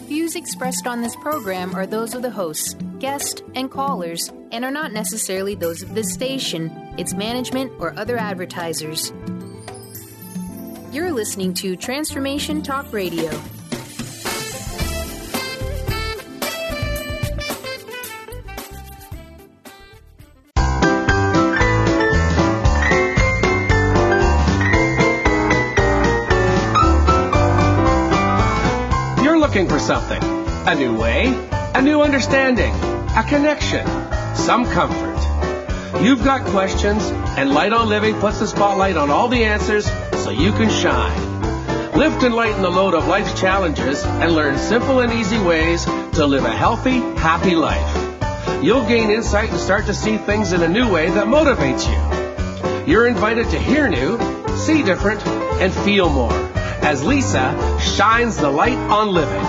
Views expressed on this program are those of the hosts, guests, and callers, and are not necessarily those of this station, its management, or other advertisers. You're listening to Transformation Talk Radio. Looking for something, a new way, a new understanding, a connection, some comfort. You've got questions, and Light on Living puts the spotlight on all the answers so you can shine. Lift and lighten the load of life's challenges and learn simple and easy ways to live a healthy, happy life. You'll gain insight and start to see things in a new way that motivates you. You're invited to hear new, see different, and feel more as Lisa shines the light on living.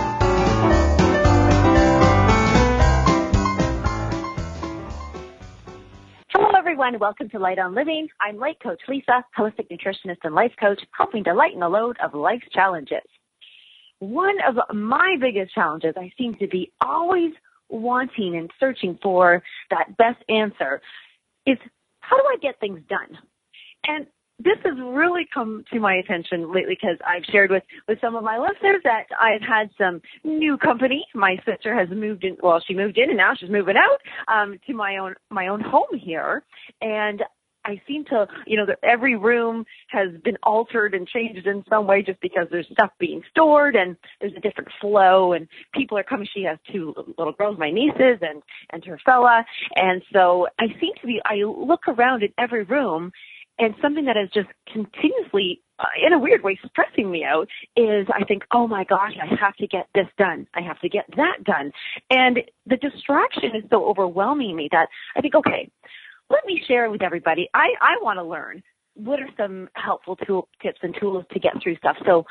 Hello, everyone. Welcome to Light on Living. I'm Life Coach Lisa, holistic nutritionist and life coach, helping to lighten the load of life's challenges. One of my biggest challenges, I seem to be always wanting and searching for that best answer, is how do I get things done? And this has really come to my attention lately because I've shared with some of my listeners that I've had some new company. My sister has moved in. Well, she moved in and now she's moving out to my own home here. And I seem to, that every room has been altered and changed in some way just because there's stuff being stored and there's a different flow and people are coming. She has two little girls, my nieces and her fella. And so I look around in every room. And something that is just continuously, in a weird way, stressing me out is I think, oh my gosh, I have to get this done. I have to get that done. And the distraction is so overwhelming me that I think, okay, let me share with everybody. I want to learn what are some helpful tips and tools to get through stuff. So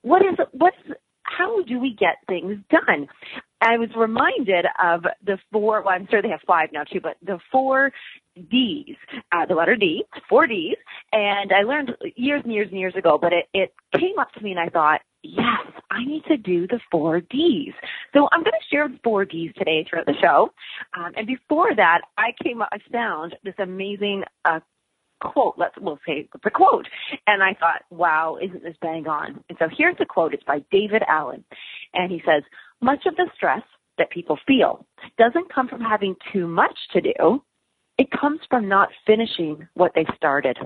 how do we get things done? I was reminded of the I'm sure they have 5 now too, but the 4 Ds, the letter D, 4 Ds. And I learned years and years and years ago, but it came up to me and I thought, yes, I need to do the 4 Ds. So I'm going to share the 4 Ds today throughout the show. And before that, I found this amazing quote, we'll say the quote. And I thought, wow, isn't this bang on? And so here's the quote. It's by David Allen. And he says, much of the stress that people feel doesn't come from having too much to do. It comes from not finishing what they've started.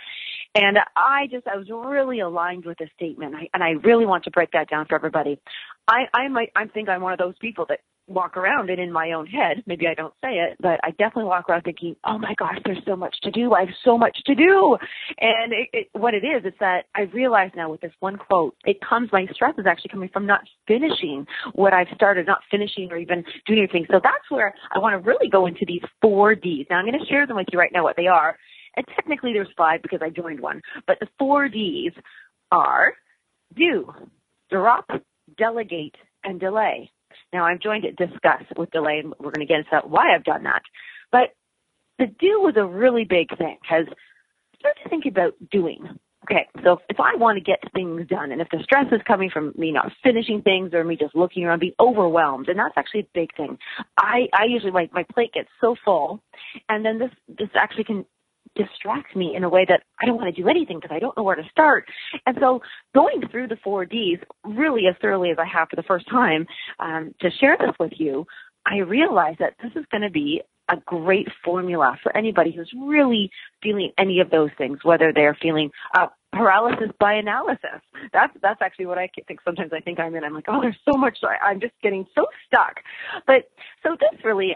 And I was really aligned with this statement, and I really want to break that down for everybody. I think I'm one of those people that walk around and in my own head, maybe I don't say it, but I definitely walk around thinking, oh my gosh, there's so much to do. I have so much to do. And what it is that I realize now with this one quote, my stress is actually coming from not finishing what I've started, not finishing or even doing anything. So that's where I want to really go into these 4 Ds. Now I'm going to share them with you right now, what they are. And technically there's 5 because I joined one, but the 4 Ds are do, drop, delegate, and delay. Now, I've joined it discuss with delay, and we're going to get into why I've done that. But the do was a really big thing because start to think about doing. Okay, so if I want to get things done, and if the stress is coming from me not finishing things or me just looking around, being overwhelmed, and that's actually a big thing. I usually, my plate gets so full, and then this actually can distract me in a way that I don't want to do anything because I don't know where to start. And so going through the 4 Ds really as thoroughly as I have for the first time to share this with you, I realized that this is going to be a great formula for anybody who's really feeling any of those things, whether they're feeling paralysis by analysis. That's actually what I think sometimes I think I'm in. I'm like, oh, there's so much. I'm just getting so stuck. But so this really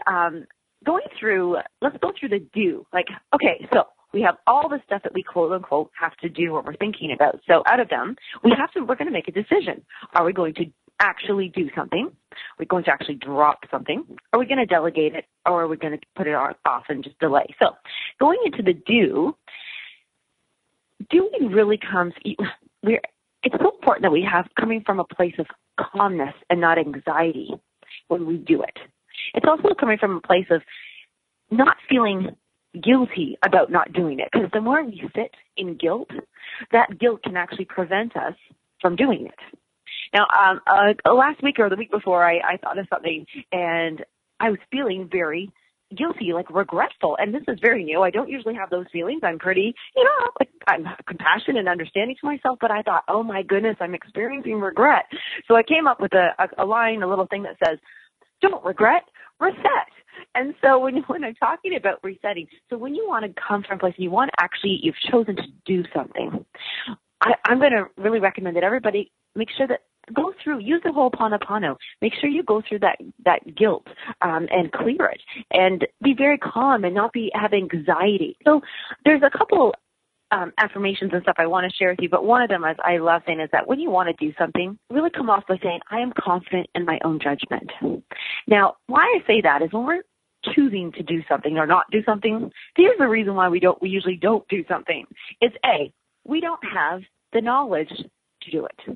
let's go through the do. Like, okay, so we have all the stuff that we quote unquote have to do or we're thinking about. So out of them, we're going to make a decision. Are we going to actually do something? Are we going to actually drop something? Are we going to delegate it? Or are we going to put it off and just delay? So going into the doing really comes, it's so important that we have coming from a place of calmness and not anxiety when we do it. It's also coming from a place of not feeling guilty about not doing it, because the more we sit in guilt, that guilt can actually prevent us from doing it. Now, last week or the week before, I thought of something, and I was feeling very guilty, like regretful. And this is very new. I don't usually have those feelings. I'm pretty, like I'm compassionate and understanding to myself, but I thought, oh my goodness, I'm experiencing regret. So I came up with a line, a little thing that says, don't regret, reset. And so when I'm talking about resetting, so when you want to come from a place, you've chosen to do something, I'm going to really recommend that everybody make sure that use the whole Ho'oponopono. Make sure you go through that guilt and clear it and be very calm and not have anxiety. So there's a couple affirmations and stuff I want to share with you, but one of them, as I love saying, is that when you want to do something, really come off by saying, I am confident in my own judgment. Now, why I say that is when we're choosing to do something or not do something, here's the reason why we usually don't do something. It's we don't have the knowledge to do it.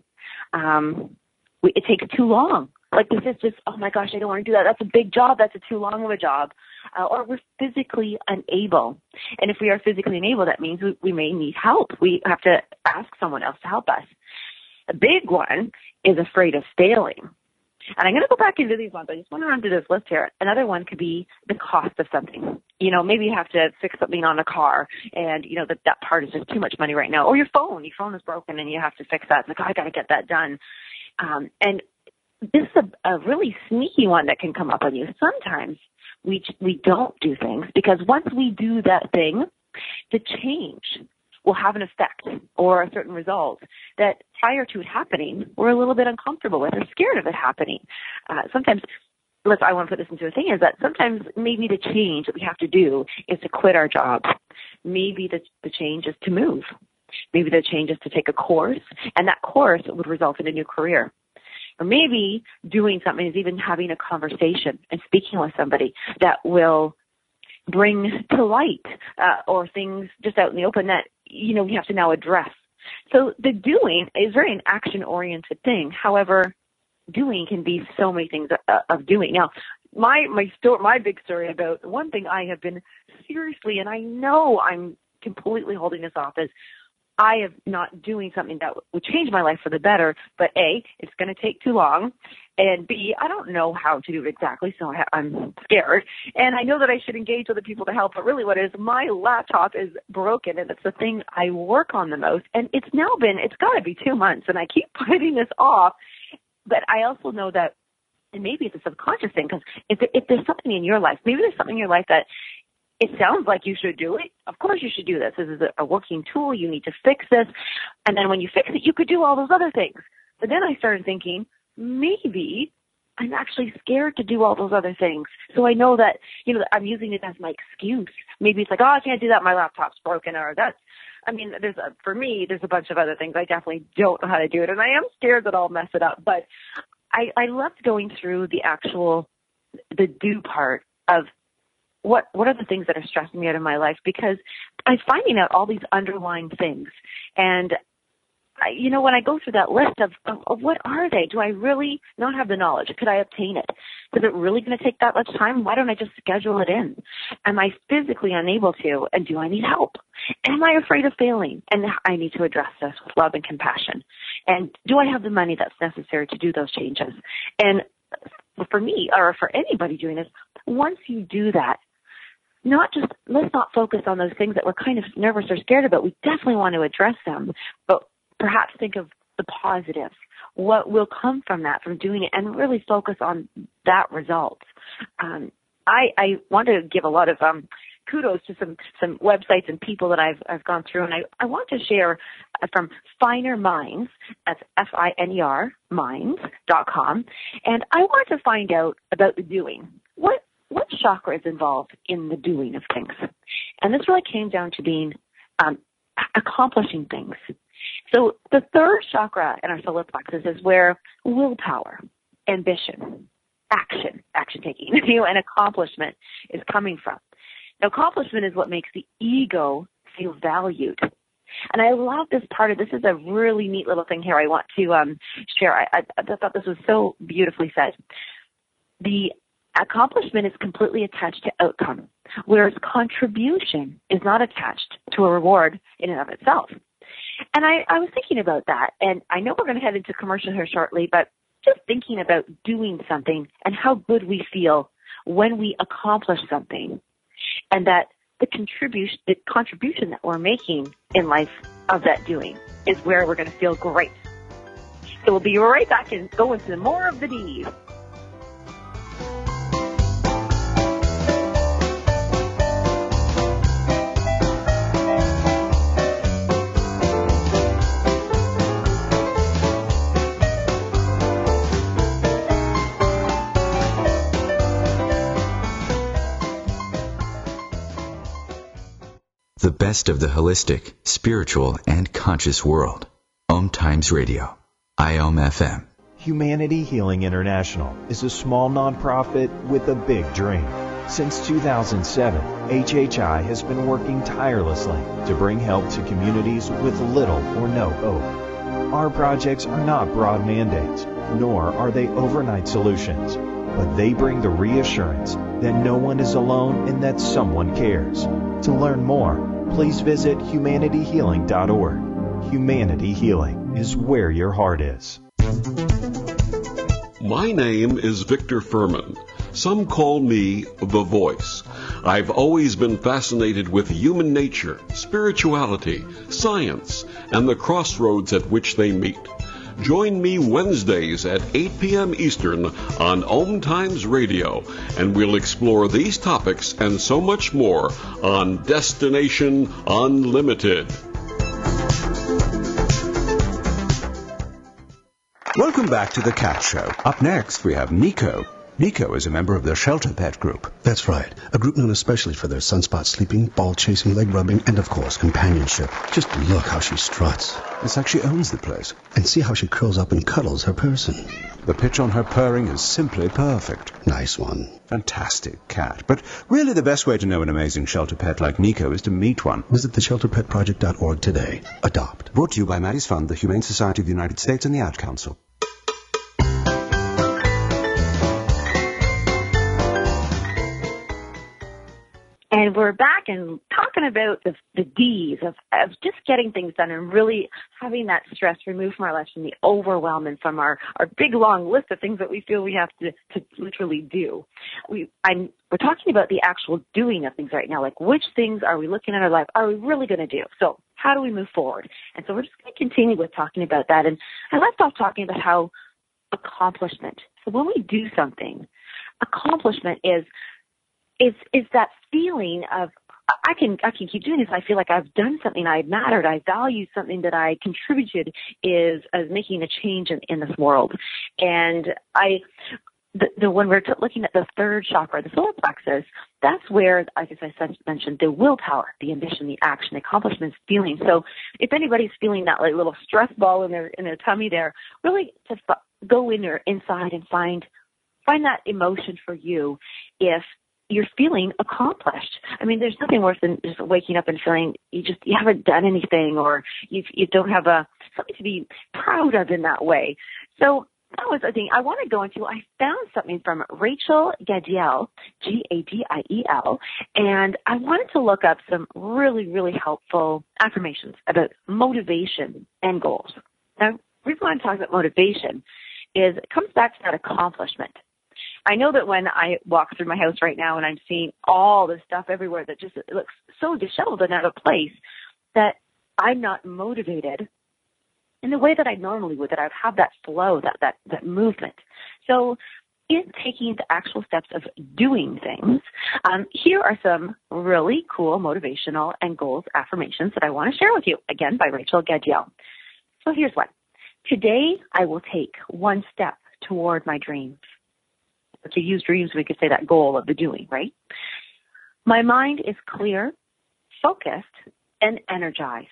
It takes too long. Like this is just, oh my gosh, I don't want to do that. That's a big job. That's too long of a job. Or we're physically unable. And if we are physically unable, that means we may need help. We have to ask someone else to help us. A big one is afraid of failing. And I'm going to go back into these ones. I just want to run through this list here. Another one could be the cost of something. Maybe you have to fix something on a car and, that part is just too much money right now. Or your phone is broken and you have to fix that. It's like, I got to get that done. And this is a really sneaky one that can come up on you. Sometimes we don't do things because once we do that thing, the change will have an effect or a certain result that prior to it happening, we're a little bit uncomfortable with or scared of it happening. Sometimes, I want to put this into a thing, is that sometimes maybe the change that we have to do is to quit our job. Maybe the change is to move. Maybe the change is to take a course, and that course would result in a new career. Or maybe doing something is even having a conversation and speaking with somebody that will bring to light or things just out in the open that, we have to now address. So the doing is very an action-oriented thing. However, doing can be so many things of doing. Now, my big story about one thing I have been seriously, and I know I'm completely holding this off, is I am not doing something that would change my life for the better, but A, it's going to take too long, and B, I don't know how to do it exactly, so I'm scared, and I know that I should engage other people to help, but really what it is, my laptop is broken, and it's the thing I work on the most, and it's got to be 2 months, and I keep putting this off, but I also know that, and maybe it's a subconscious thing, because if there's something in your life, maybe there's something in your life that it sounds like you should do it. Of course you should do this. This is a working tool. You need to fix this. And then when you fix it, you could do all those other things. But then I started thinking, maybe I'm actually scared to do all those other things. So I know that, I'm using it as my excuse. Maybe it's like, I can't do that. My laptop's broken, or for me, there's a bunch of other things. I definitely don't know how to do it. And I am scared that I'll mess it up. But I loved going through the do part of, what are the things that are stressing me out of my life? Because I'm finding out all these underlying things. And, when I go through that list of what are they? Do I really not have the knowledge? Could I obtain it? Is it really going to take that much time? Why don't I just schedule it in? Am I physically unable to? And do I need help? Am I afraid of failing? And I need to address this with love and compassion. And do I have the money that's necessary to do those changes? And for me, or for anybody doing this, once you do that, let's not focus on those things that we're kind of nervous or scared about. We definitely want to address them, but perhaps think of the positives. What will come from that, from doing it, and really focus on that result. I want to give a lot of kudos to some websites and people that I've gone through, and I want to share from Finer Minds, that's FINER, minds.com, and I want to find out about the doing. What chakra is involved in the doing of things? And this really came down to being accomplishing things. So the third chakra in our solar plexus is where willpower, ambition, action taking, and accomplishment is coming from. Now, accomplishment is what makes the ego feel valued. And I love this part of this. Is a really neat little thing here I want to share. I thought this was so beautifully said. The accomplishment is completely attached to outcome, whereas contribution is not attached to a reward in and of itself. And I was thinking about that, and I know we're going to head into commercial here shortly, but just thinking about doing something and how good we feel when we accomplish something, and that the contribution that we're making in life of that doing is where we're going to feel great. So we'll be right back and go into more of the D's. The best of the holistic, spiritual, and conscious world. Om Times Radio. IOM FM. Humanity Healing International is a small nonprofit with a big dream. Since 2007, HHI has been working tirelessly to bring help to communities with little or no hope. Our projects are not broad mandates, nor are they overnight solutions, but they bring the reassurance that no one is alone and that someone cares. To learn more, please visit humanityhealing.org. Humanity Healing is where your heart is. My name is Victor Furman. Some call me The Voice. I've always been fascinated with human nature, spirituality, science, and the crossroads at which they meet. Join me Wednesdays at 8 p.m. Eastern on Om Times Radio, and we'll explore these topics and so much more on Destination Unlimited. Welcome back to The Cat Show. Up next, we have Nico. Nico is a member of the Shelter Pet Group. That's right. A group known especially for their sunspot sleeping, ball chasing, leg rubbing, and of course, companionship. Just look how she struts. It's like she owns the place. And see how she curls up and cuddles her person. The pitch on her purring is simply perfect. Nice one. Fantastic cat. But really the best way to know an amazing shelter pet like Nico is to meet one. Visit theshelterpetproject.org today. Adopt. Brought to you by Maddie's Fund, the Humane Society of the United States, and the Ad Council. And we're back and talking about the D's of just getting things done and really having that stress removed from our lives, from the overwhelm and from our big, long list of things that we feel we have to literally do. We're talking about the actual doing of things right now, like which things are we looking at our life, are we really going to do? So how do we move forward? And so we're just going to continue with talking about that. And I left off talking about how accomplishment. So when we do something, accomplishment is that feeling of I can keep doing this. I feel like I've done something. I mattered. I value something that I contributed is making a change in this world. And when we're looking at the third chakra, the solar plexus, that's where, as I mentioned, the willpower, the ambition, the action, the accomplishment feeling. So if anybody's feeling that like little stress ball in their tummy there, really to go in there inside and find that emotion for you if you're feeling accomplished. I mean, there's nothing worse than just waking up and feeling you haven't done anything, or you don't have something to be proud of in that way. So that was the thing I want to go into. I found something from Rachel Gadiel, Gadiel, and I wanted to look up some really, really helpful affirmations about motivation and goals. Now, the reason why I'm talking about motivation is it comes back to that accomplishment. I know that when I walk through my house right now and I'm seeing all this stuff everywhere that just it looks so disheveled and out of place, that I'm not motivated in the way that I normally would, that I'd have that flow, that movement. So in taking the actual steps of doing things, here are some really cool motivational and goals affirmations that I want to share with you, again, by Rachel Gadiel. So here's one. Today, I will take one step toward my dreams. To use dreams, we could say that goal of the doing, right? My mind is clear, focused, and energized.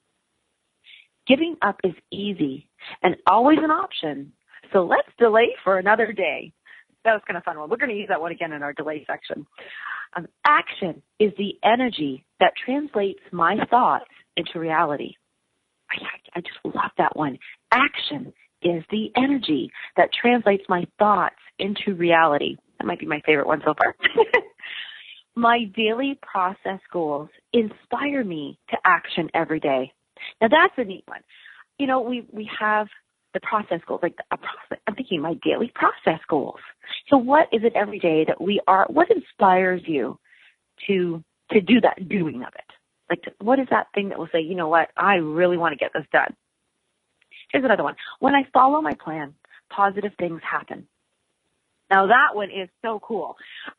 Giving up is easy and always an option, so let's delay for another day. That was kind of a fun one. We're going to use that one again in our delay section. Action is the energy that translates my thoughts into reality. I just love that one. Action is the energy that translates my thoughts into reality. That might be my favorite one so far. My daily process goals inspire me to action every day. Now that's a neat one. You know, we have the process goals, like I'm thinking my daily process goals. So what is it every day that what inspires you to do that doing of it? Like, what is that thing that will say, you know what, I really want to get this done? Here's another one. When I follow my plan, positive things happen. Now that one is so cool.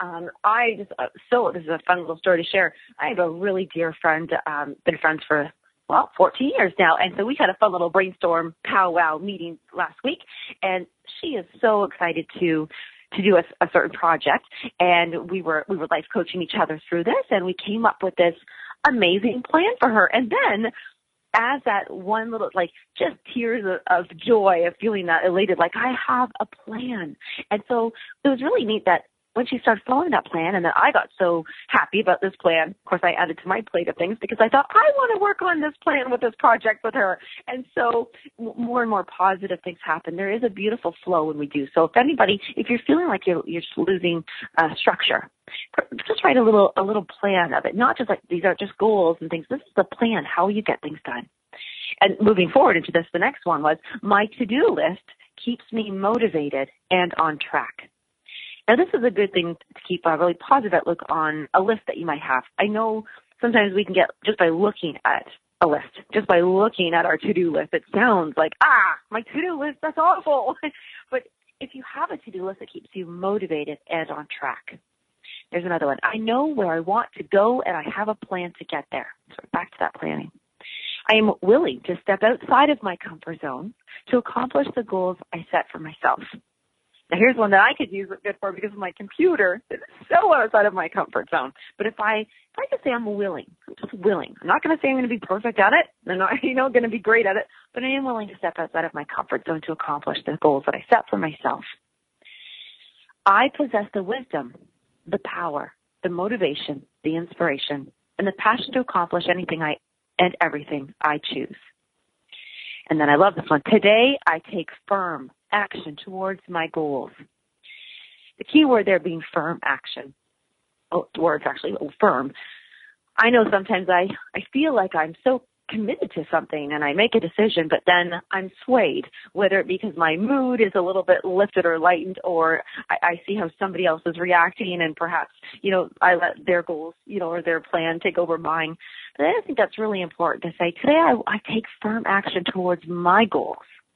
This is a fun little story to share. I have a really dear friend, been friends for 14 years now. And so we had a fun little brainstorm powwow meeting last week. And she is so excited to do a certain project. And we were life coaching each other through this. And we came up with this amazing plan for her. And then as that one little, like, just tears of joy of feeling that elated, like, I have a plan. And so it was really neat that when she started following that plan, and then I got so happy about this plan. Of course, I added to my plate of things because I thought, I want to work on this plan with this project with her. And so more and more positive things happen. There is a beautiful flow when we do. So if you're feeling like you're just losing structure, just write a little plan of it. Not just like these are just goals and things. This is the plan, how you get things done. And moving forward into this, the next one was my to-do list keeps me motivated and on track. Now, this is a good thing to keep a really positive outlook on a list that you might have. I know sometimes we can get, just by looking at a list, just by looking at our to-do list, it sounds like, my to-do list, that's awful. But if you have a to-do list, it keeps you motivated and on track. There's another one. I know where I want to go, and I have a plan to get there. So back to that planning. I am willing to step outside of my comfort zone to accomplish the goals I set for myself. Now, here's one that I could use it good for because of my computer. It's so outside of my comfort zone. But if I just say I'm willing, I'm just willing. I'm not going to say I'm going to be perfect at it. I'm not, going to be great at it. But I am willing to step outside of my comfort zone to accomplish the goals that I set for myself. I possess the wisdom, the power, the motivation, the inspiration, and the passion to accomplish anything and everything I choose. And then I love this one. Today, I take firm action towards my goals. The key word there being firm action. The word's actually firm. I know sometimes I feel like I'm so committed to something and I make a decision, but then I'm swayed, whether it be because my mood is a little bit lifted or lightened, or I see how somebody else is reacting and perhaps, I let their goals, or their plan take over mine. But I think that's really important to say, today I take firm action towards my goals.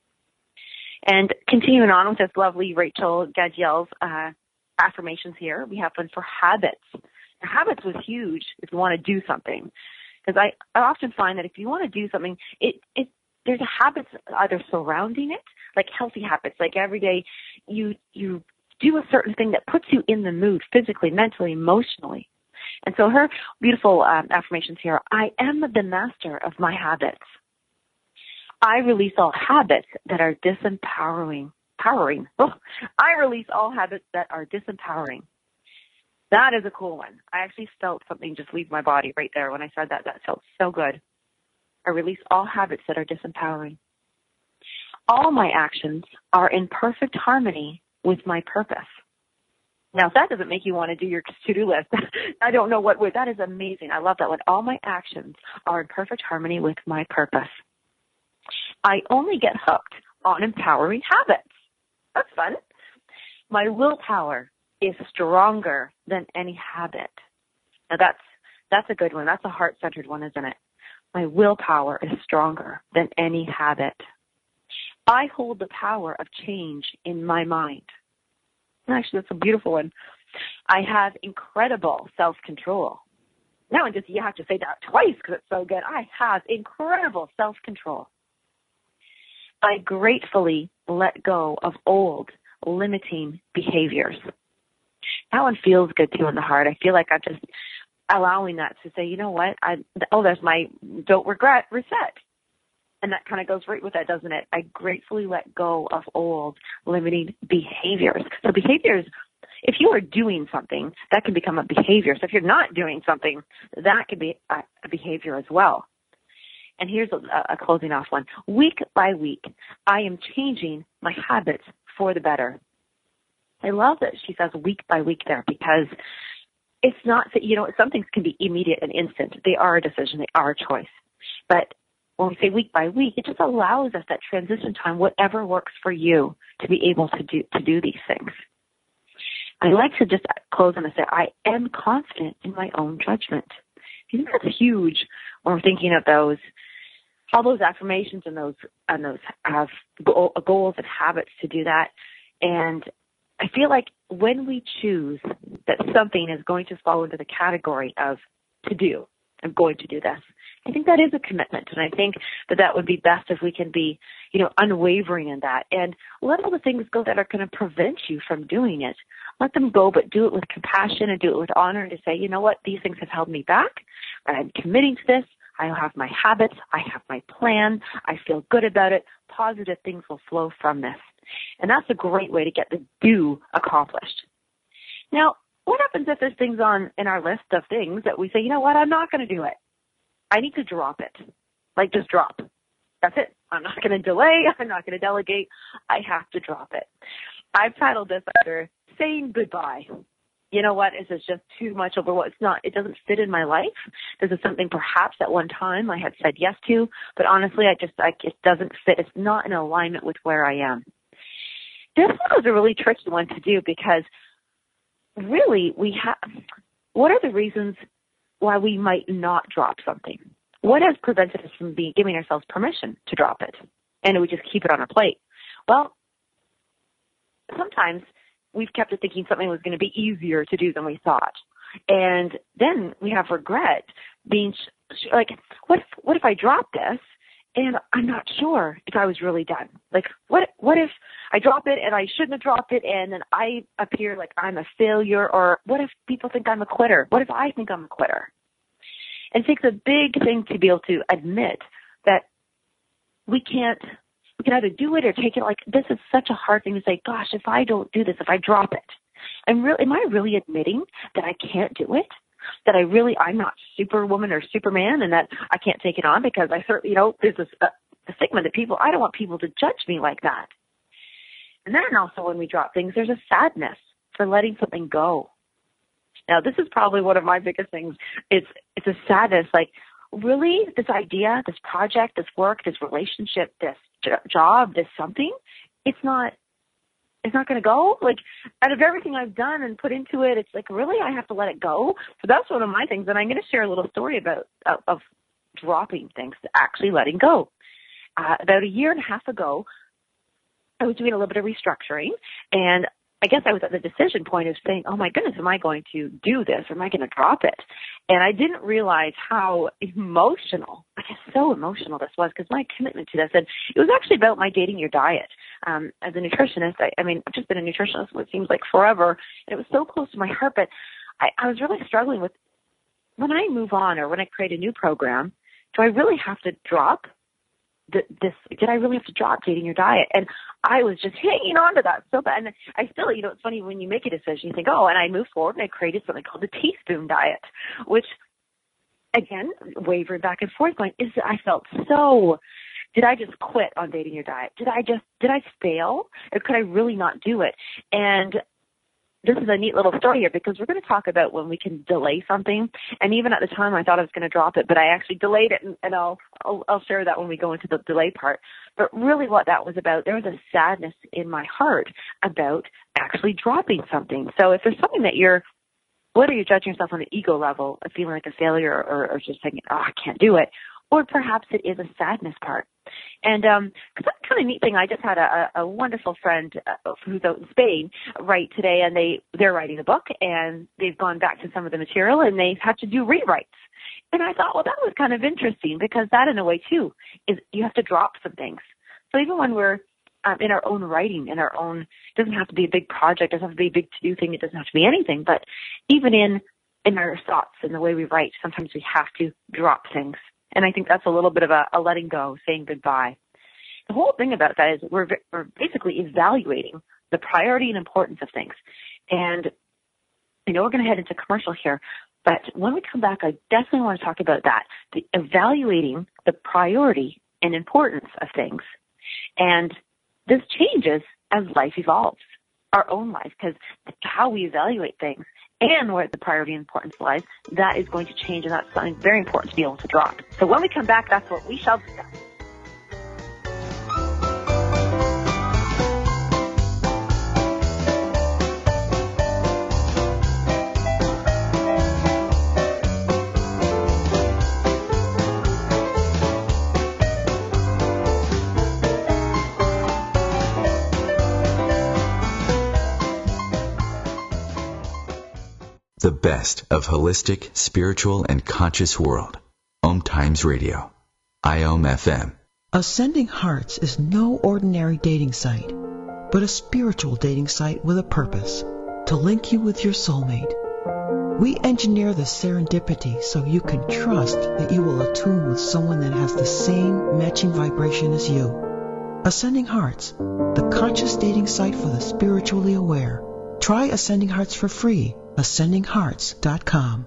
And continuing on with this lovely Rachel Gadiel's affirmations here, we have one for habits. Now, habits was huge if you want to do something. Because I often find that if you want to do something, there's a habit either surrounding it, like healthy habits, like every day you do a certain thing that puts you in the mood physically, mentally, emotionally. And so her beautiful affirmations here, I am the master of my habits. I release all habits that are disempowering. I release all habits that are disempowering. That is a cool one. I actually felt something just leave my body right there when I said that. That felt so good. I release all habits that are disempowering. All my actions are in perfect harmony with my purpose. Now, if that doesn't make you want to do your to-do list, I don't know what would. That is amazing. I love that one. All my actions are in perfect harmony with my purpose. I only get hooked on empowering habits. That's fun. My willpower is stronger than any habit. Now that's a good one. That's a heart-centered one, isn't it? My willpower is stronger than any habit. I hold the power of change in my mind. Actually, that's a beautiful one. I have incredible self-control. Now, you have to say that twice because it's so good. I have incredible self-control. I gratefully let go of old, limiting behaviors. That one feels good too in the heart. I feel like I'm just allowing that to say, you know what? There's my don't regret, reset. And that kind of goes right with that, doesn't it? I gratefully let go of old, limiting behaviors. So behaviors, if you are doing something, that can become a behavior. So if you're not doing something, that could be a behavior as well. And here's a closing off one. Week by week, I am changing my habits for the better. I love that she says week by week there because it's not that, some things can be immediate and instant. They are a decision. They are a choice. But when we say week by week, it just allows us that transition time, whatever works for you, to be able to do these things. I like to just close on and say, I am confident in my own judgment. I think that's huge when we're thinking of those, all those affirmations and those have goals and habits to do that. And I feel like when we choose that something is going to fall into the category of to do, I'm going to do this, I think that is a commitment. And I think that would be best if we can be, unwavering in that and let all the things go that are going to prevent you from doing it. Let them go, but do it with compassion and do it with honor, and to say, you know what, these things have held me back, but I'm committing to this. I have my habits. I have my plan. I feel good about it. Positive things will flow from this. And that's a great way to get the do accomplished. Now, what happens if there's things in our list of things that we say, you know what, I'm not going to do it. I need to drop it. Like, just drop. That's it. I'm not going to delay. I'm not going to delegate. I have to drop it. I've titled this under saying goodbye. You know what? This is just too much over what it's not. It doesn't fit in my life. This is something perhaps at one time I had said yes to, but honestly, it doesn't fit. It's not in alignment with where I am. This one was a really tricky one to do because really what are the reasons why we might not drop something? What has prevented us from giving ourselves permission to drop it? And we just keep it on our plate. Well, sometimes we've kept it thinking something was going to be easier to do than we thought. And then we have regret being like, what if I drop this and I'm not sure if I was really done? Like, what if I drop it and I shouldn't have dropped it and then I appear like I'm a failure? Or what if people think I'm a quitter? What if I think I'm a quitter? And it takes a big thing to be able to admit that we can either do it or take it. Like, this is such a hard thing to say, gosh, if I don't do this, if I drop it, am I really admitting that I can't do it? That I'm not Superwoman or Superman and that I can't take it on because I certainly, there's this stigma that I don't want people to judge me like that. And then also when we drop things, there's a sadness for letting something go. Now, this is probably one of my biggest things. It's a sadness, like, really, this idea, this project, this work, this relationship, this job, this something, it's not going to go. Like, out of everything I've done and put into it, it's like, really, I have to let it go. So that's one of my things. And I'm going to share a little story of dropping things, actually letting go. About a year and a half ago, I was doing a little bit of restructuring, and I guess I was at the decision point of saying, oh my goodness, am I going to do this or am I going to drop it? And I didn't realize how emotional, so emotional this was, because my commitment to this, and it was actually about my dating your diet. As a nutritionist, I've just been a nutritionist for what seems like forever, and it was so close to my heart, but I was really struggling with, when I move on or when I create a new program, do I really have to drop did I really have to drop dating your diet? And I was just hanging on to that so bad. And I still, it's funny when you make a decision, you think, oh, and I moved forward and I created something called the teaspoon diet, which, again, wavered back and forth going, I felt so, did I just quit on dating your diet? Did I fail? Or could I really not do it? And this is a neat little story here because we're going to talk about when we can delay something. And even at the time I thought I was going to drop it, but I actually delayed it, and I'll share that when we go into the delay part. But really what that was about, there was a sadness in my heart about actually dropping something. So if there's something that whether you're judging yourself on an ego level of feeling like a failure or just saying, oh, I can't do it, or perhaps it is a sadness part. And because that's kind of neat thing, I just had a wonderful friend who's out in Spain write today, and they're writing a book, and they've gone back to some of the material, and they've had to do rewrites. And I thought, well, that was kind of interesting because that, in a way, too, is you have to drop some things. So even when we're in our own writing, it doesn't have to be a big project, it doesn't have to be a big to-do thing, it doesn't have to be anything, but even in our thoughts and the way we write, sometimes we have to drop things. And I think that's a little bit of a letting go, saying goodbye. The whole thing about that is we're basically evaluating the priority and importance of things. And I know we're going to head into commercial here, but when we come back, I definitely want to talk about that, evaluating the priority and importance of things. And this changes as life evolves. our own life, because how we evaluate things and where the priority and importance lies, that is going to change, and that's something very important to be able to drop. So when we come back, that's what we shall discuss. The best of holistic, spiritual, and conscious world. Om Times Radio. IOM FM. Ascending Hearts is no ordinary dating site, but a spiritual dating site with a purpose, to link you with your soulmate. We engineer the serendipity so you can trust that you will attune with someone that has the same matching vibration as you. Ascending Hearts, the conscious dating site for the spiritually aware. Try Ascending Hearts for free. AscendingHearts.com.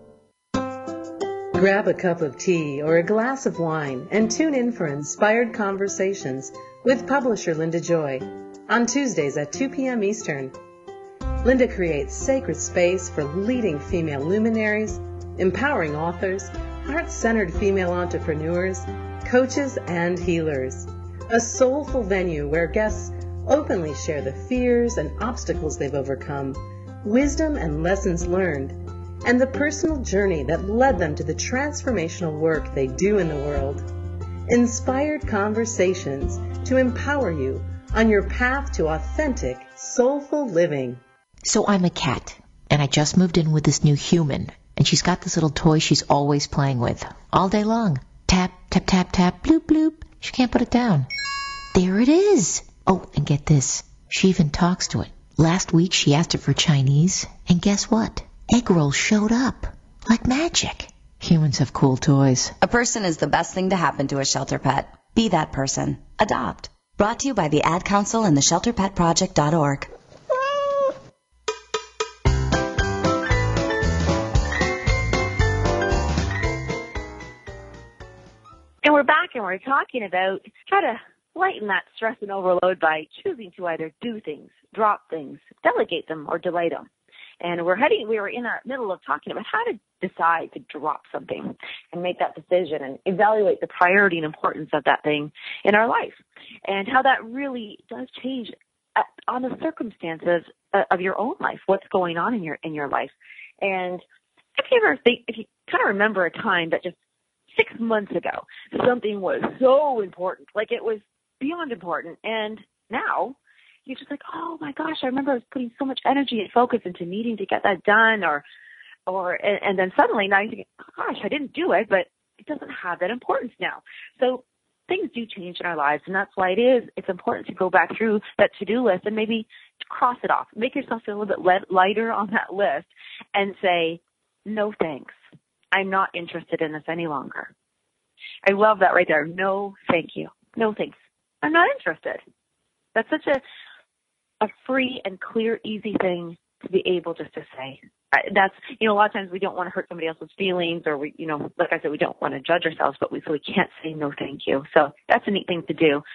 Grab a cup of tea or a glass of wine and tune in for Inspired Conversations with publisher Linda Joy on Tuesdays at 2 p.m. Eastern. Linda creates sacred space for leading female luminaries, empowering authors, heart-centered female entrepreneurs, coaches, and healers. A soulful venue where guests openly share the fears and obstacles they've overcome, wisdom and lessons learned, and the personal journey that led them to the transformational work they do in the world. Inspired Conversations to empower you on your path to authentic, soulful living. So I'm a cat, and I just moved in with this new human, and she's got this little toy she's always playing with, all day long. Tap, tap, tap, tap, bloop, bloop. She can't put it down. There it is. Oh, and get this. She even talks to it. Last week she asked it for Chinese, and guess what? Egg rolls showed up. Like magic. Humans have cool toys. A person is the best thing to happen to a shelter pet. Be that person. Adopt. Brought to you by the Ad Council and the ShelterPetProject.org. And we're back, and we're talking about how to lighten that stress and overload by choosing to either do things, drop things, delegate them, or delay them. And we were in our middle of talking about how to decide to drop something and make that decision and evaluate the priority and importance of that thing in our life, and how that really does change on the circumstances of your own life, what's going on in your life. And if you kind of remember a time that just 6 months ago, something was so important, like it was beyond important, and now you're just like, oh my gosh, I remember I was putting so much energy and focus into needing to get that done, and then suddenly now you think, oh gosh, I didn't do it, but it doesn't have that importance now. So things do change in our lives, and that's why it's important to go back through that to-do list and maybe cross it off. Make yourself feel a little bit lighter on that list and say, no thanks. I'm not interested in this any longer. I love that right there. No, thank you. No thanks. I'm not interested. That's such a free and clear, easy thing to be able just to say. That's, a lot of times we don't want to hurt somebody else's feelings, or we, like I said, we don't want to judge ourselves, but we can't say no thank you. So that's a neat thing to do.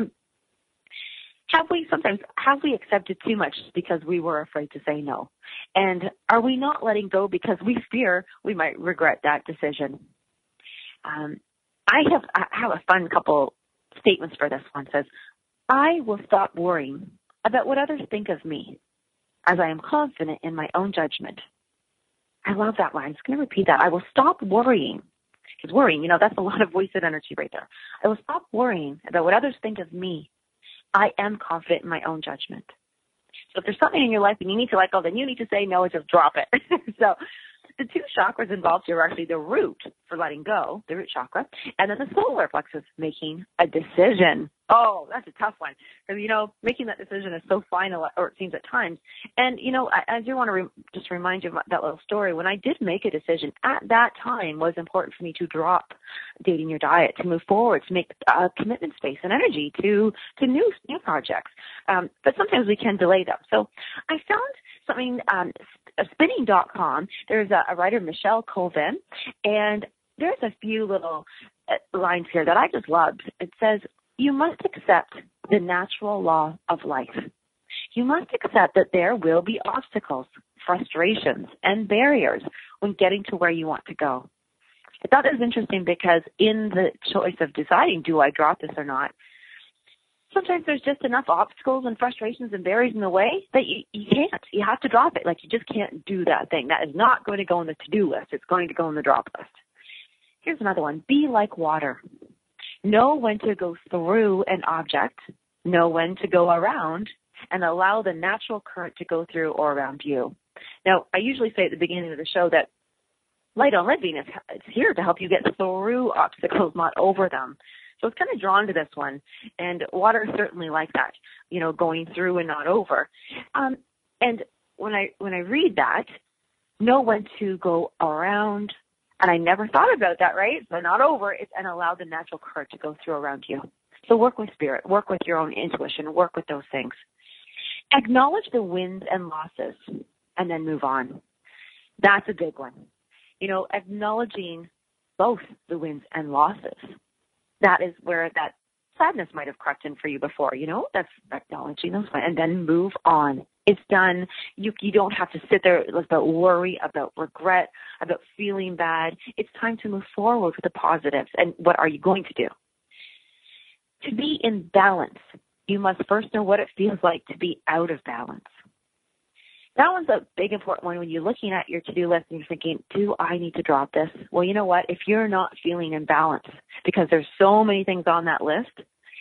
Have we accepted too much because we were afraid to say no? And are we not letting go because we fear we might regret that decision? I have a fun couple statements for this one. It says, I will stop worrying about what others think of me, as I am confident in my own judgment. I love that line. I'm just going to repeat that. I will stop worrying. Because worrying, that's a lot of wasted energy right there. I will stop worrying about what others think of me. I am confident in my own judgment. So if there's something in your life and you need to let go, then you need to say no and just drop it. So the two chakras involved here are actually the root for letting go, the root chakra, and then the solar plexus, making a decision. Oh, that's a tough one. Because, making that decision is so final, or it seems at times. And, I do want to just remind you of that little story. When I did make a decision, at that time was important for me to drop dating your diet, to move forward, to make commitment space and energy to new projects. But sometimes we can delay them. So I found something, spinning.com. There's a writer, Michelle Colvin, and there's a few little lines here that I just loved. It says, you must accept the natural law of life. You must accept that there will be obstacles, frustrations, and barriers when getting to where you want to go. I thought it was interesting because in the choice of deciding, do I drop this or not, sometimes there's just enough obstacles and frustrations and barriers in the way that you can't. You have to drop it. Like, you just can't do that thing. That is not going to go on the to-do list. It's going to go on the drop list. Here's another one. Be like water. Know when to go through an object, know when to go around, and allow the natural current to go through or around you. Now, I usually say at the beginning of the show that Light on Living is here to help you get through obstacles, not over them. So it's kind of drawn to this one. And water is certainly like that, going through and not over. And when I read that, know when to go around. And I never thought about that, right? So not over, and allow the natural current to go through around you. So work with spirit, work with your own intuition, work with those things. Acknowledge the wins and losses, and then move on. That's a big one. Acknowledging both the wins and losses. That is where that sadness might have crept in for you before, that's acknowledging those, and then move on. It's done. You don't have to sit there about worry, about regret, about feeling bad. It's time to move forward with the positives. And what are you going to do? To be in balance, you must first know what it feels like to be out of balance. That one's a big important one when you're looking at your to-do list and you're thinking, do I need to drop this? Well, you know what? If you're not feeling in balance, because there's so many things on that list,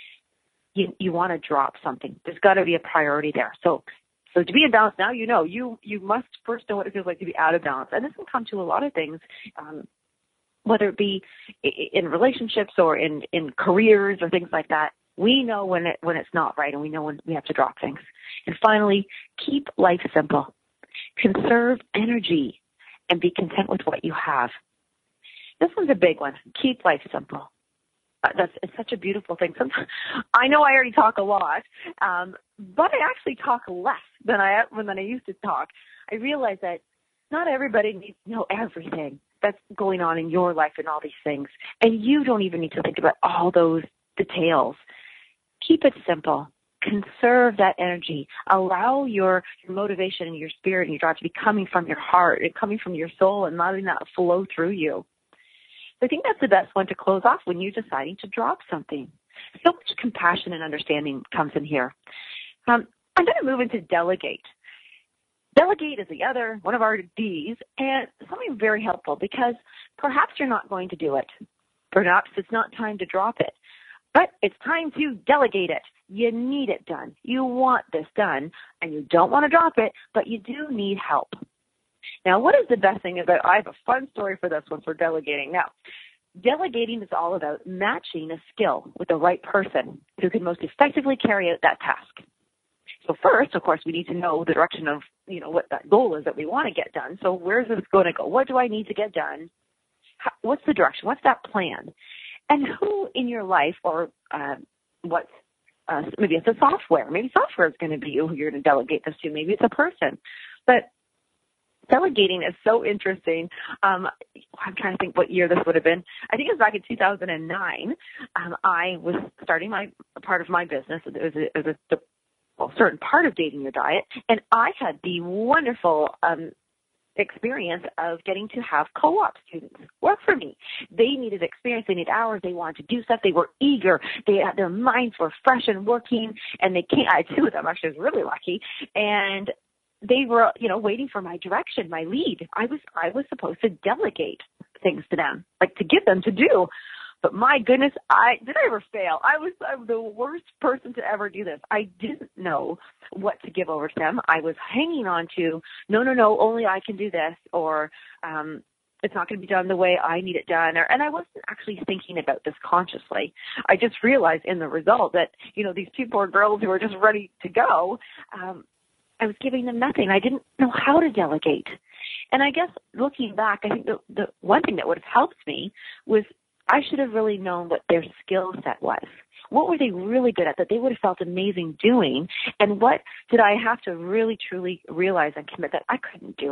you want to drop something. There's got to be a priority there. So to be in balance now, you must first know what it feels like to be out of balance. And this will come to a lot of things, whether it be in relationships or in careers or things like that. We know when it's not right, and we know when we have to drop things. And finally, keep life simple. Conserve energy and be content with what you have. This one's a big one. Keep life simple. It's such a beautiful thing. Sometimes, I know I already talk a lot, but I actually talk less than I used to talk. I realize that not everybody needs to know everything that's going on in your life and all these things. And you don't even need to think about all those details. Keep it simple. Conserve that energy. Allow your motivation and your spirit and your drive to be coming from your heart and coming from your soul and letting that flow through you. So I think that's the best one to close off when you're deciding to drop something. So much compassion and understanding comes in here. I'm going to move into delegate. Delegate is the other, one of our D's, and something very helpful because perhaps you're not going to do it. Perhaps it's not time to drop it. But it's time to delegate it. You need it done. You want this done, and you don't want to drop it, but you do need help. Now, what is the best thing about, I have a fun story for this one for delegating. Now, delegating is all about matching a skill with the right person who can most effectively carry out that task. So first, of course, we need to know the direction of, what that goal is that we want to get done. So where's this going to go? What do I need to get done? What's the direction? What's that plan? And who in your life, or maybe it's a software. Maybe software is going to be who you're going to delegate this to. Maybe it's a person. But delegating is so interesting. I'm trying to think what year this would have been. I think it was back in 2009. I was starting part of my business. It was a certain part of Dating Your Diet, and I had the wonderful experience of getting to have co-op students work for me. They needed experience. They needed hours. They wanted to do stuff. They were eager. Their minds were fresh and working, and they came. I had two of them. Actually, I was really lucky, and they were, waiting for my direction, my lead. I was supposed to delegate things to them, like to give them to do. But my goodness, did I ever fail? I'm the worst person to ever do this. I didn't know what to give over to them. I was hanging on to, no, only I can do this, or it's not going to be done the way I need it done. And I wasn't actually thinking about this consciously. I just realized in the result that, these two poor girls who were just ready to go, I was giving them nothing. I didn't know how to delegate. And I guess looking back, I think the one thing that would have helped me was I should have really known what their skill set was. What were they really good at that they would have felt amazing doing? And what did I have to really, truly realize and commit that I couldn't do it?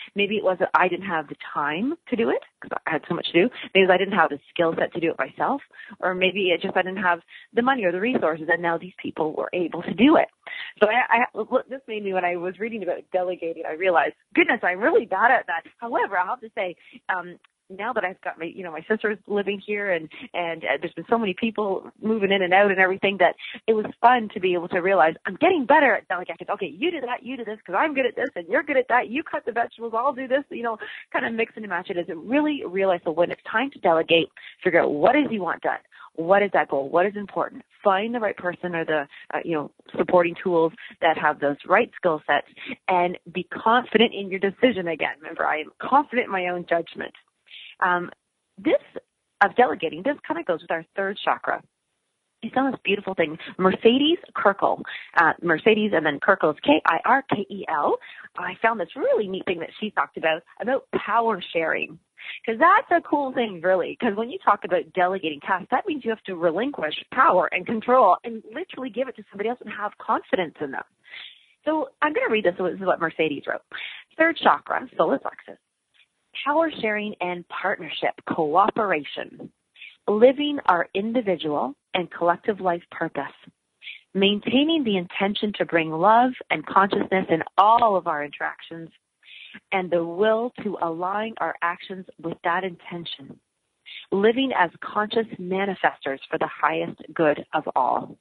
Maybe it was that I didn't have the time to do it because I had so much to do. Maybe it was I didn't have the skill set to do it myself, or maybe it just I didn't have the money or the resources, and now these people were able to do it. So this made me, when I was reading about delegating, I realized, goodness, I'm really bad at that. However, I'll have to say, now that I've got my sister's living here and there's been so many people moving in and out and everything, that it was fun to be able to realize I'm getting better at delegating. Okay, you do that, you do this, because I'm good at this and you're good at that. You cut the vegetables, I'll do this, kind of mix and match it. Is it really realize that when it's time to delegate, figure out what is you want done. What is that goal? What is important? Find the right person or the, supporting tools that have those right skill sets, and be confident in your decision again. Remember, I am confident in my own judgment. This of delegating, this kind of goes with our third chakra. I saw this beautiful thing. Mercedes Kirkel. Mercedes and then Kirkel is Kirkel. I found this really neat thing that she talked about power sharing. Because that's a cool thing, really. Because when you talk about delegating tasks, that means you have to relinquish power and control and literally give it to somebody else and have confidence in them. So I'm going to read this. So this is what Mercedes wrote. Third chakra, solar plexus. Power sharing and partnership, cooperation. Living our individual and collective life purpose. Maintaining the intention to bring love and consciousness in all of our interactions, and the will to align our actions with that intention. Living as conscious manifestors for the highest good of all.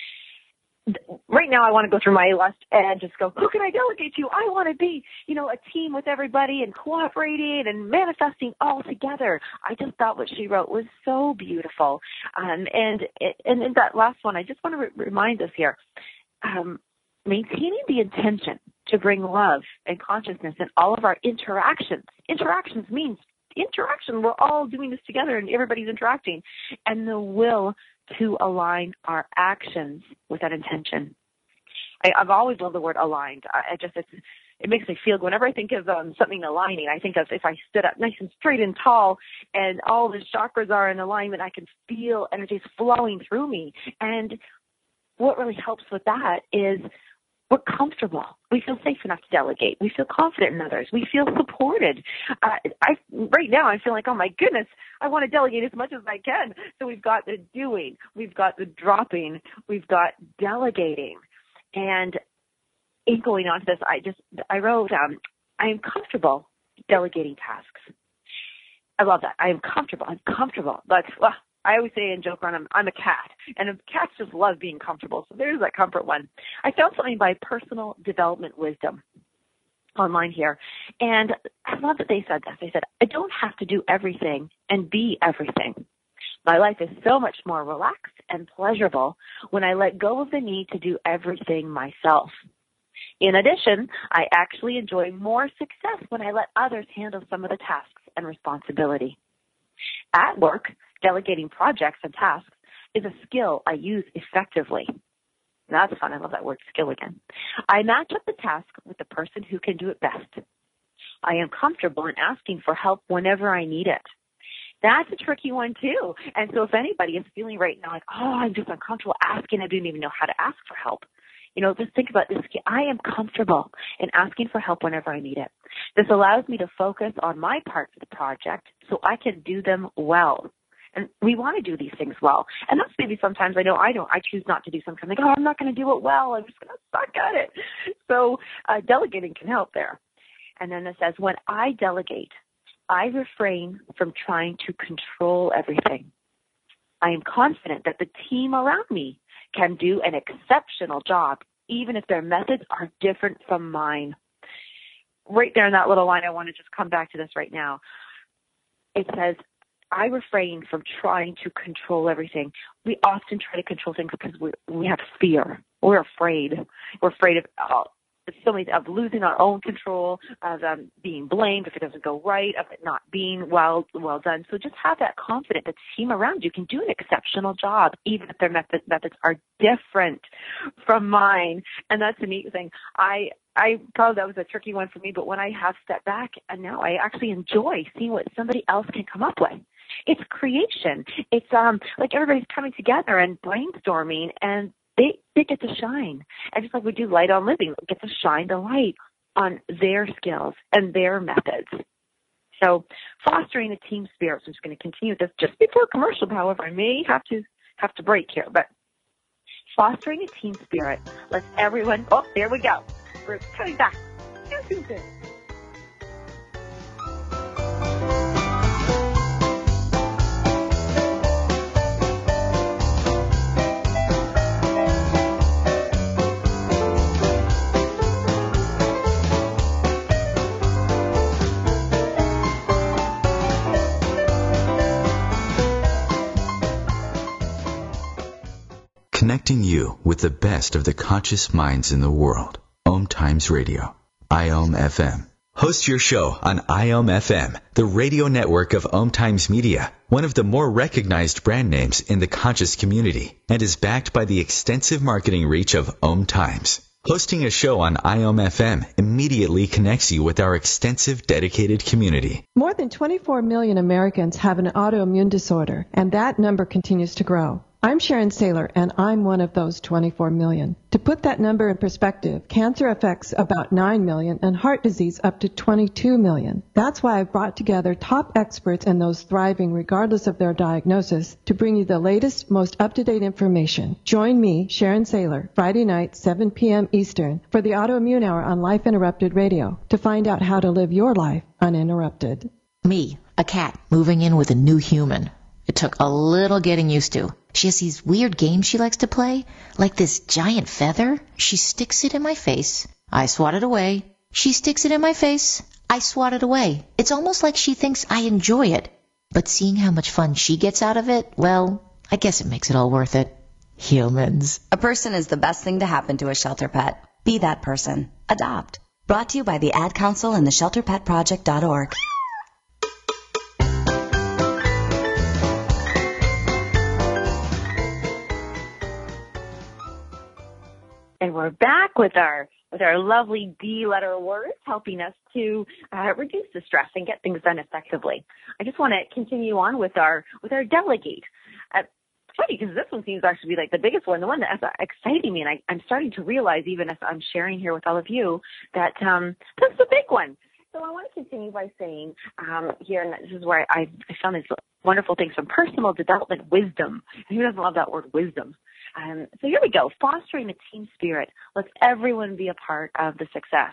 Right now, I want to go through my list and just go, who can I delegate to? I want to be, a team with everybody and cooperating and manifesting all together. I just thought what she wrote was so beautiful. And in that last one, I just want to remind us here, maintaining the intention to bring love and consciousness in all of our interactions. Interactions means interaction. We're all doing this together and everybody's interacting. And the will to align our actions with that intention. I've always loved the word aligned. It makes me feel, whenever I think of something aligning, I think of if I stood up nice and straight and tall and all the chakras are in alignment, I can feel energies flowing through me. And what really helps with that is we're comfortable. We feel safe enough to delegate. We feel confident in others. We feel supported. Right now, I feel like, oh my goodness, I want to delegate as much as I can. So we've got the doing, we've got the dropping, we've got delegating. And in going on to this, I wrote, I am comfortable delegating tasks. I love that. I am comfortable. I'm comfortable. I always say and joke around, I'm a cat, and cats just love being comfortable. So there's that comfort one. I found something by Personal Development Wisdom online here, and I love that they said this. They said, I don't have to do everything and be everything. My life is so much more relaxed and pleasurable when I let go of the need to do everything myself. In addition, I actually enjoy more success when I let others handle some of the tasks and responsibility. At work, delegating projects and tasks is a skill I use effectively. That's fun. I love that word, skill again. I match up the task with the person who can do it best. I am comfortable in asking for help whenever I need it. That's a tricky one, too. And so if anybody is feeling right now like, I'm just uncomfortable asking, I don't even know how to ask for help. Just think about this. I am comfortable in asking for help whenever I need it. This allows me to focus on my parts of the project so I can do them well. And we want to do these things well. And that's maybe sometimes I choose not to do something. Like, I'm not going to do it well. I'm just going to suck at it. So delegating can help there. And then it says, when I delegate, I refrain from trying to control everything. I am confident that the team around me can do an exceptional job, even if their methods are different from mine. Right there in that little line, I want to just come back to this right now. It says, I refrain from trying to control everything. We often try to control things because we have fear. We're afraid. We're afraid of of losing our own control, of being blamed if it doesn't go right, of it not being well done. So just have that confidence that the team around you can do an exceptional job, even if their methods are different from mine. And that's a neat thing. I probably that was a tricky one for me, but when I have stepped back, and now I actually enjoy seeing what somebody else can come up with. It's creation. It's like everybody's coming together and brainstorming, and they get to shine. And just like we do Light on Living, get to shine the light on their skills and their methods. So fostering a team spirit, so I'm just going to continue this just before commercial. However, I may have to break here, but fostering a team spirit lets everyone, oh, there we go. We're coming back. Connecting you with the best of the conscious minds in the world. Om Times Radio. IOM FM. Host your show on IOM FM, the radio network of Om Times Media, one of the more recognized brand names in the conscious community, and is backed by the extensive marketing reach of Om Times. Hosting a show on IOM FM immediately connects you with our extensive dedicated community. More than 24 million Americans have an autoimmune disorder, and that number continues to grow. I'm Sharon Saylor, and I'm one of those 24 million. To put that number in perspective, cancer affects about 9 million and heart disease up to 22 million. That's why I've brought together top experts and those thriving regardless of their diagnosis to bring you the latest, most up-to-date information. Join me, Sharon Saylor, Friday night, 7 p.m. Eastern, for the Autoimmune Hour on Life Interrupted Radio to find out how to live your life uninterrupted. Me, a cat, moving in with a new human. It took a little getting used to. She has these weird games she likes to play, like this giant feather. She sticks it in my face. I swat it away. She sticks it in my face. I swat it away. It's almost like she thinks I enjoy it. But seeing how much fun she gets out of it, well, I guess it makes it all worth it. Humans. A person is the best thing to happen to a shelter pet. Be that person. Adopt. Brought to you by the Ad Council and the ShelterPetProject.org. And we're back with our lovely D-letter words, helping us to reduce the stress and get things done effectively. I just want to continue on with our delegate. Funny, because this one seems actually to be like the biggest one, the one that's exciting me, and I'm starting to realize, even as I'm sharing here with all of you, that that's the big one. So I want to continue by saying here, and this is where I found these wonderful things from personal development wisdom. Who doesn't love that word, wisdom? So here we go. Fostering a team spirit lets everyone be a part of the success.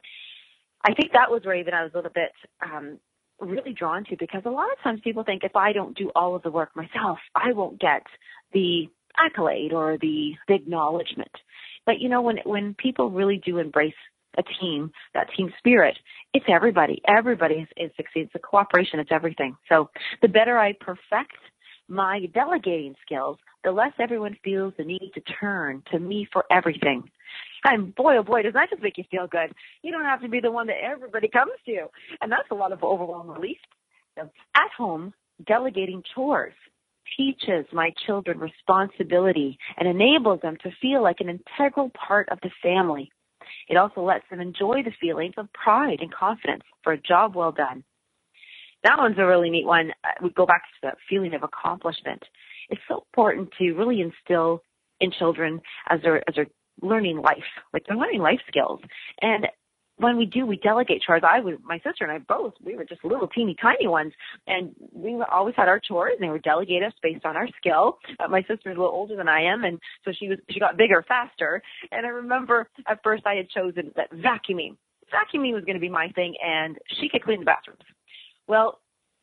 I think that was where even I was a little bit really drawn to, because a lot of times people think if I don't do all of the work myself, I won't get the accolade or the acknowledgement. But, you know, when people really do embrace a team, that team spirit, it's everybody. Everybody is succeeds. The cooperation, it's everything. So the better I perfect my delegating skills, the less everyone feels the need to turn to me for everything. And boy, oh boy, does that just make you feel good. You don't have to be the one that everybody comes to. And that's a lot of overwhelm relief. So at home, delegating chores teaches my children responsibility and enables them to feel like an integral part of the family. It also lets them enjoy the feelings of pride and confidence for a job well done. That one's a really neat one. We go back to that feeling of accomplishment. It's so important to really instill in children as they're learning life, like they're learning life skills. And when we delegate chores. My sister and I both, we were just little teeny tiny ones, and we always had our chores, and they were delegated based on our skill. My sister's a little older than I am, and so she got bigger faster. And I remember at first I had chosen that vacuuming was going to be my thing, and she could clean the bathrooms. Well,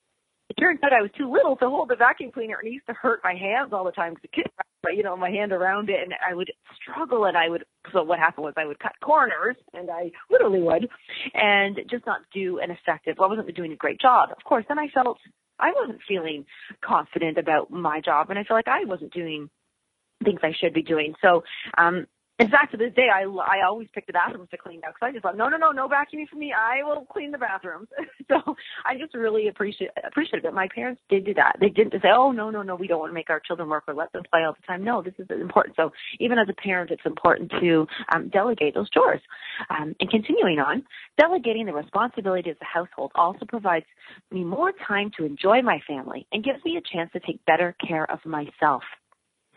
it turned out I was too little to hold the vacuum cleaner, and it used to hurt my hands all the time because my hand around it, and I would struggle, and so what happened was I would cut corners, and I literally would, and just not do I wasn't doing a great job. Of course, then I felt I wasn't feeling confident about my job, and I felt like I wasn't doing things I should be doing. So, in fact, to this day, I always pick the bathrooms to clean now, because I just thought, no vacuuming for me. I will clean the bathrooms. So I just really appreciate that my parents did do that. They didn't say, oh, no, we don't want to make our children work or let them play all the time. No, this is important. So even as a parent, it's important to delegate those chores. And continuing on, delegating the responsibility of the household also provides me more time to enjoy my family and gives me a chance to take better care of myself.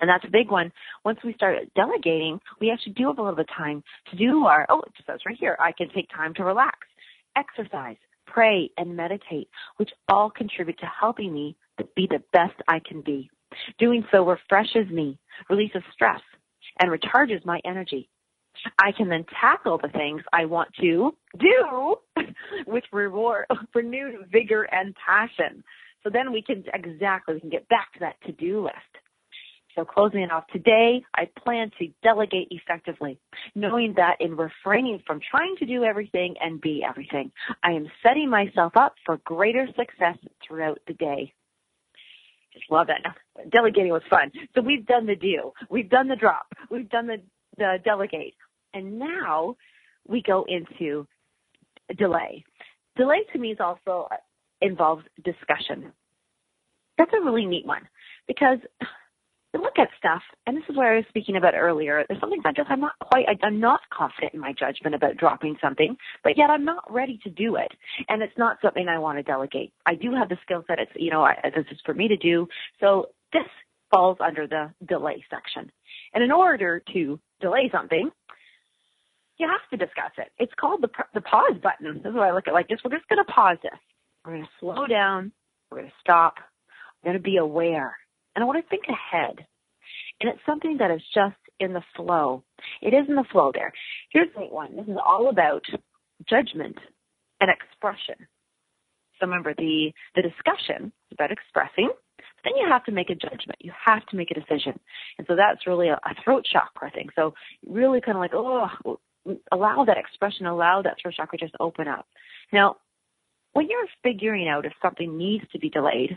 And that's a big one. Once we start delegating, we actually do have a little bit of time to do it just says right here, I can take time to relax, exercise, pray, and meditate, which all contribute to helping me to be the best I can be. Doing so refreshes me, releases stress, and recharges my energy. I can then tackle the things I want to do with renewed vigor and passion. So then we can get back to that to-do list. So closing it off today, I plan to delegate effectively, knowing that in refraining from trying to do everything and be everything, I am setting myself up for greater success throughout the day. Just love that. Now, delegating was fun. So we've done the do, we've done the drop, we've done the delegate, and now we go into delay. Delay to me is also involves discussion. That's a really neat one because you look at stuff, and this is what I was speaking about earlier. There's something I'm not confident in my judgment about dropping something, but yet I'm not ready to do it. And it's not something I want to delegate. I do have the skill set. This is for me to do. So this falls under the delay section. And in order to delay something, you have to discuss it. It's called the pause button. This is what I look at like this. We're just going to pause this. We're going to slow down. We're going to stop. We're going to be aware. And I want to think ahead. And it's something that is just in the flow. It is in the flow there. Here's the neat one. This is all about judgment and expression. So remember, the discussion is about expressing. But then you have to make a judgment. You have to make a decision. And so that's really a throat chakra thing. So really kind of like, allow that expression, allow that throat chakra just open up. Now, when you're figuring out if something needs to be delayed,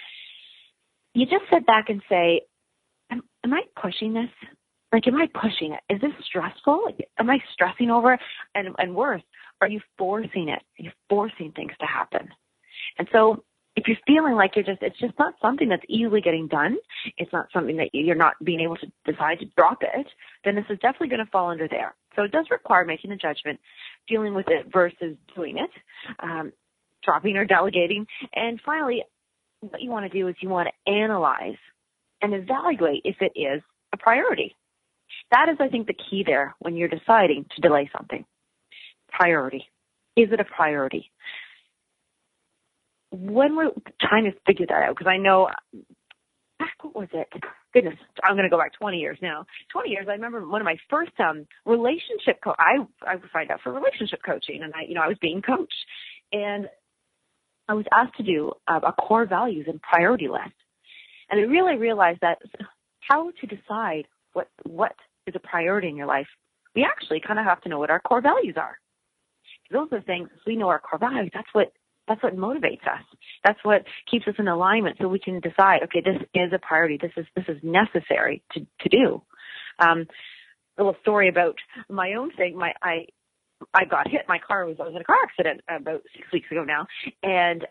you just sit back and say, am I pushing this? Like, am I pushing it? Is this stressful? Am I stressing over it? And worse, are you forcing it? Are you forcing things to happen? And so if you're feeling like it's just not something that's easily getting done, it's not something that you're not being able to decide to drop it, then this is definitely going to fall under there. So it does require making a judgment, dealing with it versus doing it, dropping or delegating. And finally, what you want to do is you want to analyze and evaluate if it is a priority. That is, I think, the key there when you're deciding to delay something. Priority. Is it a priority? When we're trying to figure that out, because I know, what was it? Goodness, I'm going to go back 20 years now. 20 years, I remember one of my first relationship I signed up for relationship coaching, and I was being coached. And I was asked to do a core values and priority list. And I really realized that how to decide what is a priority in your life, we actually kind of have to know what our core values are. Those are the things, if we know our core values, that's what motivates us. That's what keeps us in alignment so we can decide, okay, this is a priority. This is necessary to do. A little story about my own thing. I got hit. I was in a car accident about 6 weeks ago now, and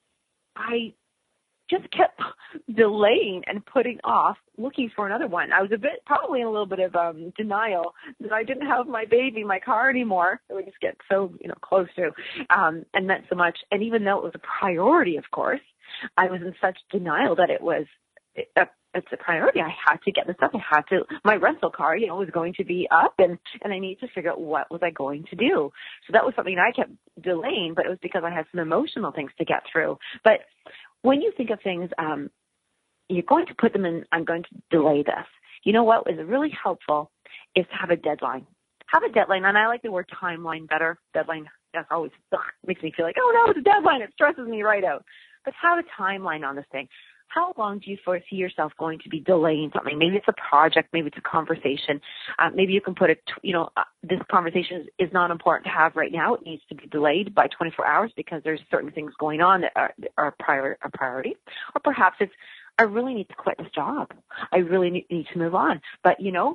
I just kept delaying and putting off looking for another one. I was probably in a little bit of denial that I didn't have my baby, my car anymore. That we just get so close to, and meant so much. And even though it was a priority, of course, I was in such denial that it's a priority. I had to get this up. My rental car, was going to be up, and I needed to figure out what was I going to do. So that was something I kept delaying, but it was because I had some emotional things to get through. But when you think of things, you're going to put them in, I'm going to delay this. You know what is really helpful is to have a deadline. Have a deadline, and I like the word timeline better. Deadline, that's always makes me feel like, oh no, it's a deadline. It stresses me right out. But have a timeline on this thing. How long do you foresee yourself going to be delaying something? Maybe it's a project, maybe it's a conversation. Maybe you can put this conversation is not important to have right now. It needs to be delayed by 24 hours because there's certain things going on that are a priority. Or perhaps it's, I really need to quit this job. I really need to move on. But,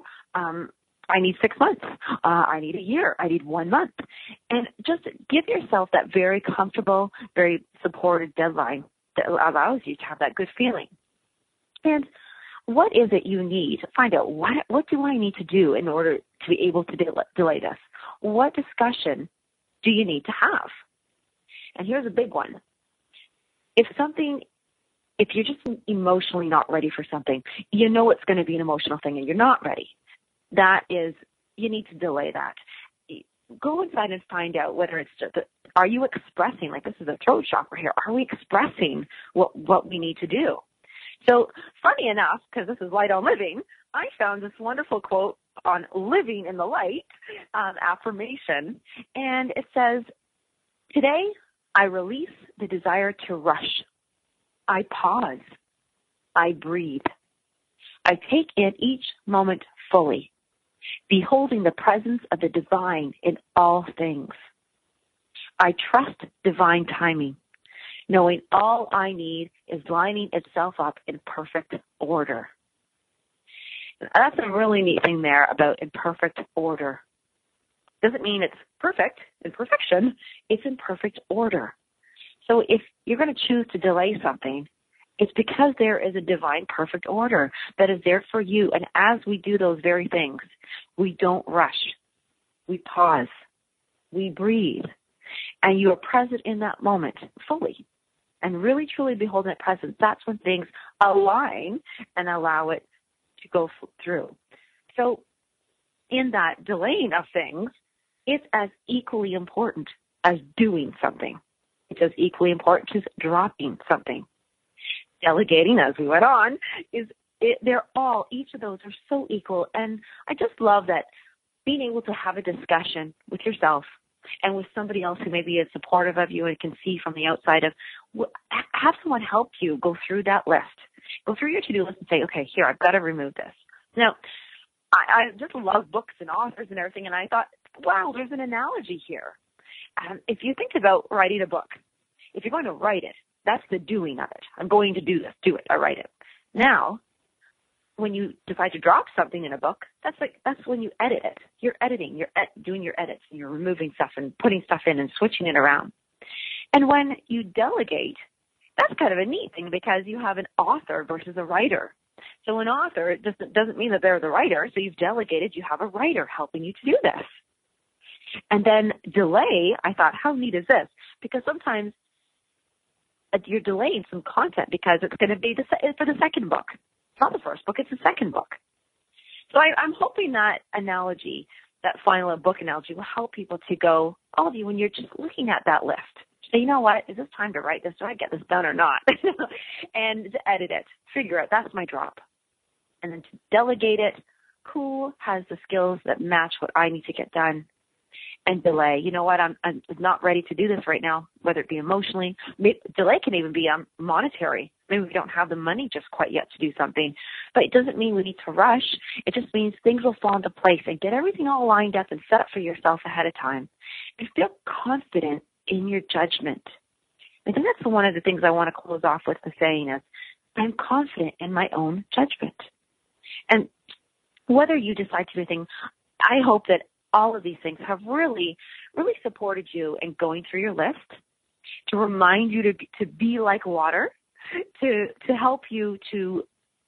I need 6 months. I need a year. I need 1 month. And just give yourself that very comfortable, very supported deadline that allows you to have that good feeling. And what is it you need? Find out what do I need to do in order to be able to delay this? What discussion do you need to have? And here's a big one. If something if you're just emotionally not ready for something, you know it's going to be an emotional thing and you're not ready. That is, you need to delay that. Go inside and find out whether it's just, are you expressing, like this is a throat chakra here, are we expressing what we need to do? So funny enough, because this is Light on Living, I found this wonderful quote on Living in the Light affirmation, and it says, today I release the desire to rush. I pause. I breathe. I take in each moment fully, beholding the presence of the divine in all things. I trust divine timing, knowing all I need is lining itself up in perfect order. That's a really neat thing there about in perfect order. Doesn't mean it's perfect in perfection. It's in perfect order. So if you're going to choose to delay something, it's because there is a divine perfect order that is there for you. And as we do those very things, we don't rush. We pause. We breathe. And you are present in that moment fully. And really, truly beholding that presence, that's when things align and allow it to go through. So in that delaying of things, it's as equally important as doing something. It's as equally important as dropping something. Delegating, as we went on, each of those are so equal. And I just love that being able to have a discussion with yourself and with somebody else who maybe is supportive of you and can see from the outside of, have someone help you go through that list. Go through your to-do list and say, okay, here, I've got to remove this. Now, I just love books and authors and everything, and I thought, wow, there's an analogy here. If you think about writing a book, if you're going to write it, that's the doing of it. I'm going to do this, do it, I write it. Now, when you decide to drop something in a book, that's when you edit it. You're editing, you're doing your edits, and you're removing stuff and putting stuff in and switching it around. And when you delegate, that's kind of a neat thing because you have an author versus a writer. So an author doesn't mean that they're the writer, so you've delegated, you have a writer helping you to do this. And then delay, I thought, how neat is this? Because sometimes you're delaying some content because it's going to be for the second book. It's not the first book, it's the second book. So I'm hoping that analogy, that final book analogy, will help people to go, all of you, when you're just looking at that list, say, you know what, is this time to write this? Do I get this done or not? And to edit it, figure out, that's my drop. And then to delegate it, who has the skills that match what I need to get done? And delay. You know what? I'm not ready to do this right now, whether it be emotionally. Delay can even be monetary. Maybe we don't have the money just quite yet to do something. But it doesn't mean we need to rush. It just means things will fall into place and get everything all lined up and set up for yourself ahead of time. And feel confident in your judgment. I think that's one of the things I want to close off with the saying is, I'm confident in my own judgment. And whether you decide to do anything, I hope that all of these things have really, really supported you in going through your list, to remind you to be like water, to help you to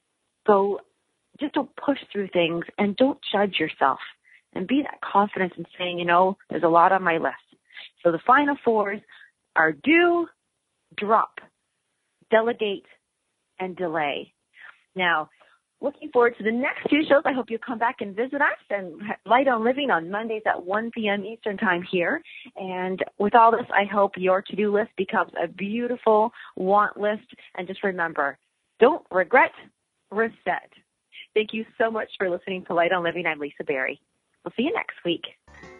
go, just don't push through things and don't judge yourself and be that confidence in saying, you know, there's a lot on my list. So the final fours are do, drop, delegate, and delay. Now, looking forward to the next few shows. I hope you come back and visit us and Light on Living on Mondays at 1 p.m. Eastern Time here. And with all this, I hope your to-do list becomes a beautiful want list. And just remember, don't regret, reset. Thank you so much for listening to Light on Living. I'm Lisa Berry. We'll see you next week.